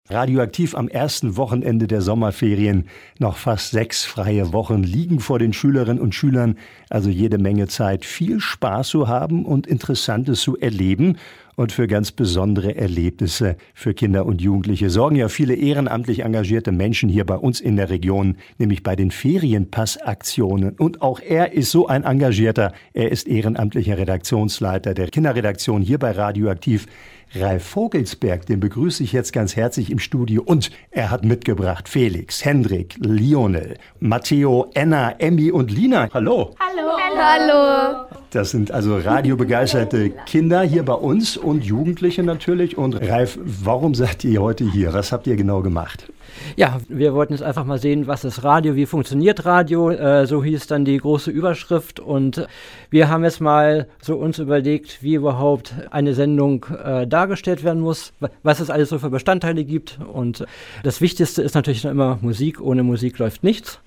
Radioaktiv am ersten Wochenende der Sommerferien. Noch fast 6 freie Wochen liegen vor den Schülerinnen und Schülern. Also jede Menge Zeit, viel Spaß zu haben und Interessantes zu erleben. Und für ganz besondere Erlebnisse für Kinder und Jugendliche sorgen ja viele ehrenamtlich engagierte Menschen hier bei uns in der Region, nämlich bei den Ferienpassaktionen. Und auch er ist so ein Engagierter. Er ist ehrenamtlicher Redaktionsleiter der Kinderredaktion hier bei Radioaktiv. Ralf Vogelsberg, den begrüße ich jetzt ganz herzlich im Studio. Und er hat mitgebracht Felix, Hendrik, Lionel, Matteo, Anna, Emmy und Lina. Hallo. Hallo. Hallo. Das sind also radiobegeisterte Kinder hier bei uns und Jugendliche natürlich. Und Ralf, warum seid ihr heute hier? Was habt ihr genau gemacht? Ja, wir wollten jetzt einfach mal sehen, was ist Radio, wie funktioniert Radio, so hieß dann die große Überschrift, und wir haben jetzt mal so uns überlegt, wie überhaupt eine Sendung dargestellt werden muss, was es alles so für Bestandteile gibt, und das Wichtigste ist natürlich immer Musik, ohne Musik läuft nichts.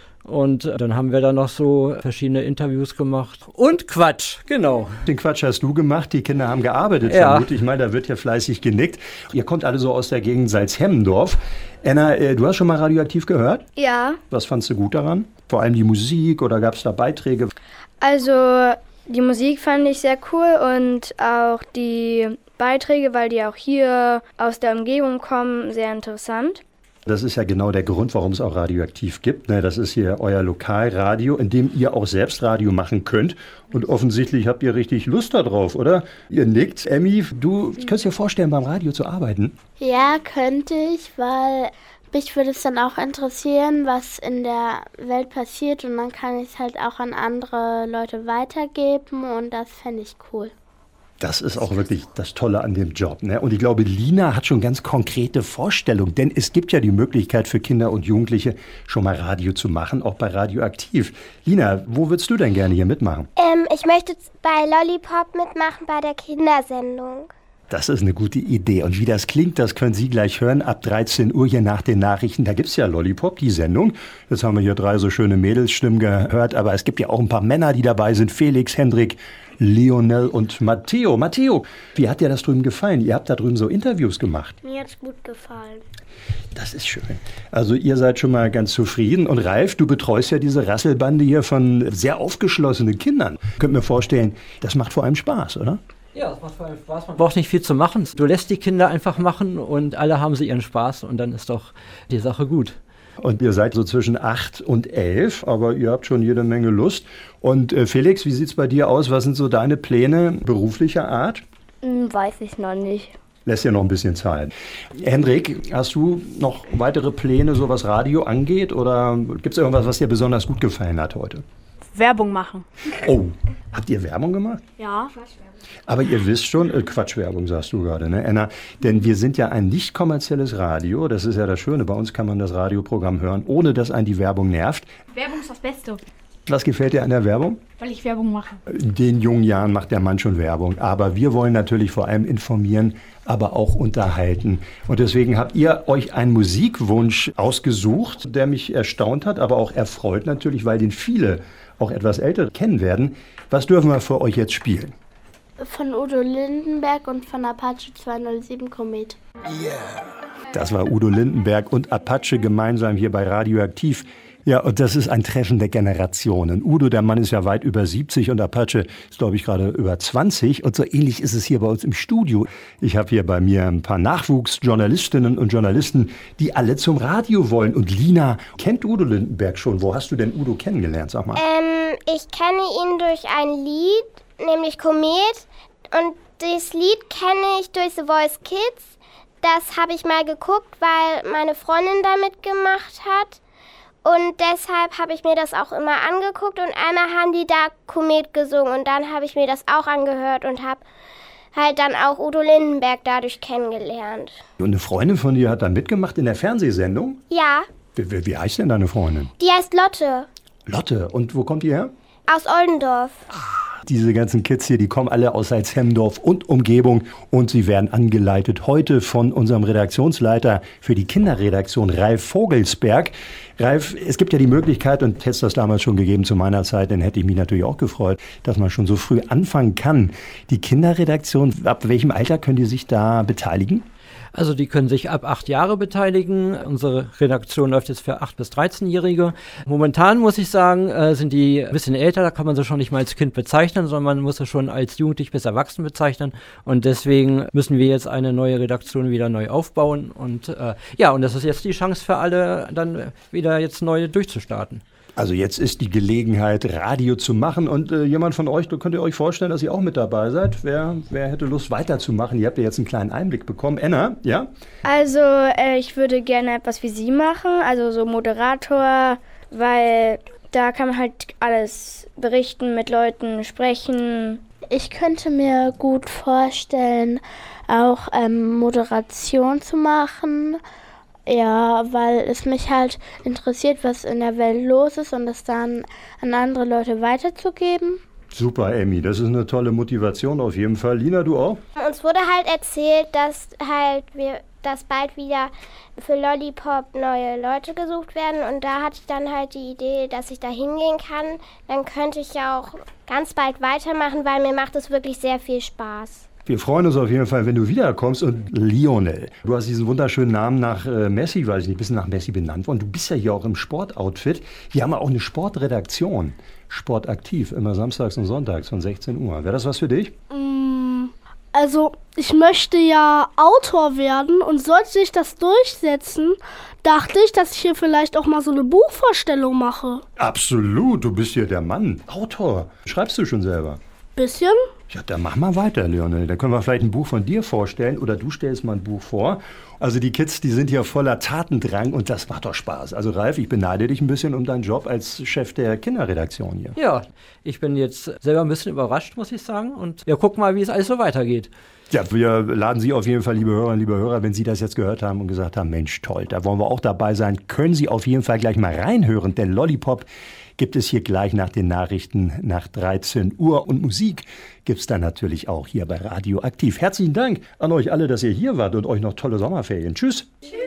Und dann haben wir da noch so verschiedene Interviews gemacht. Und Quatsch, genau. Den Quatsch hast du gemacht, die Kinder haben gearbeitet, ja. Vermute ich mal, da wird ja fleißig genickt. Ihr kommt alle so aus der Gegend Salzhemmendorf. Anna, du hast schon mal Radioaktiv gehört? Ja. Was fandst du gut daran? Vor allem die Musik, oder gab es da Beiträge? Also die Musik fand ich sehr cool und auch die Beiträge, weil die auch hier aus der Umgebung kommen, sehr interessant. Das ist ja genau der Grund, warum es auch Radioaktiv gibt. Das ist hier euer Lokalradio, in dem ihr auch selbst Radio machen könnt. Und offensichtlich habt ihr richtig Lust darauf, oder? Ihr nickt. Emmy, du könntest dir vorstellen, beim Radio zu arbeiten? Ja, könnte ich, weil mich würde es dann auch interessieren, was in der Welt passiert. Und dann kann ich es halt auch an andere Leute weitergeben, und das fände ich cool. Das ist auch wirklich das Tolle an dem Job. Und ich glaube, Lina hat schon ganz konkrete Vorstellungen, denn es gibt ja die Möglichkeit für Kinder und Jugendliche, schon mal Radio zu machen, auch bei Radioaktiv. Lina, wo würdest du denn gerne hier mitmachen? Ich möchte bei Lollipop mitmachen, bei der Kindersendung. Das ist eine gute Idee. Und wie das klingt, das können Sie gleich hören ab 13 Uhr hier nach den Nachrichten. Da gibt's ja Lollipop, die Sendung. Jetzt haben wir hier 3 so schöne Mädelsstimmen gehört, aber es gibt ja auch ein paar Männer, die dabei sind. Felix, Hendrik, Lionel und Matteo. Matteo, wie hat dir das drüben gefallen? Ihr habt da drüben so Interviews gemacht. Mir hat's gut gefallen. Das ist schön. Also ihr seid schon mal ganz zufrieden. Und Ralf, du betreust ja diese Rasselbande hier von sehr aufgeschlossenen Kindern. Könnt mir vorstellen, das macht vor allem Spaß, oder? Ja, das macht vor allem Spaß. Man braucht nicht viel zu machen. Du lässt die Kinder einfach machen und alle haben sie ihren Spaß, und dann ist doch die Sache gut. Und ihr seid so zwischen 8 und 11, aber ihr habt schon jede Menge Lust. Und Felix, wie sieht's bei dir aus? Was sind so deine Pläne beruflicher Art? Weiß ich noch nicht. Lässt ja noch ein bisschen Zeit. Hendrik, hast du noch weitere Pläne, so was Radio angeht? Oder gibt es irgendwas, was dir besonders gut gefallen hat heute? Werbung machen. Oh, habt ihr Werbung gemacht? Ja. Aber ihr wisst schon, Quatschwerbung sagst du gerade, ne, Anna? Denn wir sind ja ein nicht kommerzielles Radio. Das ist ja das Schöne. Bei uns kann man das Radioprogramm hören, ohne dass einen die Werbung nervt. Werbung ist das Beste. Was gefällt dir an der Werbung? Weil ich Werbung mache. In den jungen Jahren macht der Mann schon Werbung. Aber wir wollen natürlich vor allem informieren, aber auch unterhalten. Und deswegen habt ihr euch einen Musikwunsch ausgesucht, der mich erstaunt hat, aber auch erfreut natürlich, weil den viele, auch etwas älter, kennen werden. Was dürfen wir für euch jetzt spielen? Von Udo Lindenberg und von Apache 207 Komet. Das war Udo Lindenberg und Apache gemeinsam hier bei Radioaktiv. Ja, und das ist ein Treffen der Generationen. Udo, der Mann, ist ja weit über 70 und Apache ist, glaube ich, gerade über 20. Und so ähnlich ist es hier bei uns im Studio. Ich habe hier bei mir ein paar Nachwuchsjournalistinnen und Journalisten, die alle zum Radio wollen. Und Lina kennt Udo Lindenberg schon. Wo hast du denn Udo kennengelernt, sag mal? Ich kenne ihn durch ein Lied, nämlich Komet. Und das Lied kenne ich durch The Voice Kids. Das habe ich mal geguckt, weil meine Freundin da mitgemacht hat. Und deshalb habe ich mir das auch immer angeguckt, und einmal haben die da Komet gesungen und dann habe ich mir das auch angehört und habe halt dann auch Udo Lindenberg dadurch kennengelernt. Und eine Freundin von dir hat da mitgemacht in der Fernsehsendung? Ja. Wie heißt denn deine Freundin? Die heißt Lotte. Lotte. Und wo kommt die her? Aus Oldendorf. Diese ganzen Kids hier, die kommen alle aus Salzhemmendorf und Umgebung, und sie werden angeleitet heute von unserem Redaktionsleiter für die Kinderredaktion, Ralf Vogelsberg. Ralf, es gibt ja die Möglichkeit, und hätte es das damals schon gegeben zu meiner Zeit, dann hätte ich mich natürlich auch gefreut, dass man schon so früh anfangen kann. Die Kinderredaktion, ab welchem Alter können die sich da beteiligen? Also die können sich ab 8 Jahre beteiligen. Unsere Redaktion läuft jetzt für 8- bis 13-Jährige. Momentan muss ich sagen, sind die ein bisschen älter, da kann man sie schon nicht mal als Kind bezeichnen, sondern man muss sie schon als Jugendlich bis Erwachsen bezeichnen. Und deswegen müssen wir jetzt eine neue Redaktion wieder neu aufbauen. Und und das ist jetzt die Chance für alle, dann wieder jetzt neu durchzustarten. Also jetzt ist die Gelegenheit, Radio zu machen und jemand von euch, könnt ihr euch vorstellen, dass ihr auch mit dabei seid? Wer hätte Lust weiterzumachen? Ihr habt ja jetzt einen kleinen Einblick bekommen. Enna, ja? Also ich würde gerne etwas wie Sie machen, also so Moderator, weil da kann man halt alles berichten, mit Leuten sprechen. Ich könnte mir gut vorstellen, auch Moderation zu machen. Ja, weil es mich halt interessiert, was in der Welt los ist und das dann an andere Leute weiterzugeben. Super, Emmy, das ist eine tolle Motivation auf jeden Fall. Lina, du auch? Uns wurde halt erzählt, dass dass bald wieder für Lollipop neue Leute gesucht werden und da hatte ich dann halt die Idee, dass ich da hingehen kann. Dann könnte ich ja auch ganz bald weitermachen, weil mir macht es wirklich sehr viel Spaß. Wir freuen uns auf jeden Fall, wenn du wiederkommst. Und Lionel, du hast diesen wunderschönen Namen nach Messi, weiß ich nicht, bist nach Messi benannt worden. Du bist ja hier auch im Sportoutfit. Hier haben wir auch eine Sportredaktion. Sportaktiv, immer samstags und sonntags von 16 Uhr. Wäre das was für dich? Also, ich möchte ja Autor werden und sollte sich das durchsetzen, dachte ich, dass ich hier vielleicht auch mal so eine Buchvorstellung mache. Absolut, du bist hier der Mann. Autor. Schreibst du schon selber? Bisschen? Ja, dann mach mal weiter, Lionel. Dann können wir vielleicht ein Buch von dir vorstellen oder du stellst mal ein Buch vor. Also die Kids, die sind ja voller Tatendrang und das macht doch Spaß. Also Ralf, ich beneide dich ein bisschen um deinen Job als Chef der Kinderredaktion hier. Ja, ich bin jetzt selber ein bisschen überrascht, muss ich sagen. Und ja, guck mal, wie es alles so weitergeht. Ja, wir laden Sie auf jeden Fall, liebe Hörerinnen, liebe Hörer, wenn Sie das jetzt gehört haben und gesagt haben, Mensch, toll, da wollen wir auch dabei sein, können Sie auf jeden Fall gleich mal reinhören, denn Lollipop gibt es hier gleich nach den Nachrichten nach 13 Uhr. Und Musik gibt es dann natürlich auch hier bei Radio Aktiv. Herzlichen Dank an euch alle, dass ihr hier wart und euch noch tolle Sommerferien. Tschüss. Tschüss.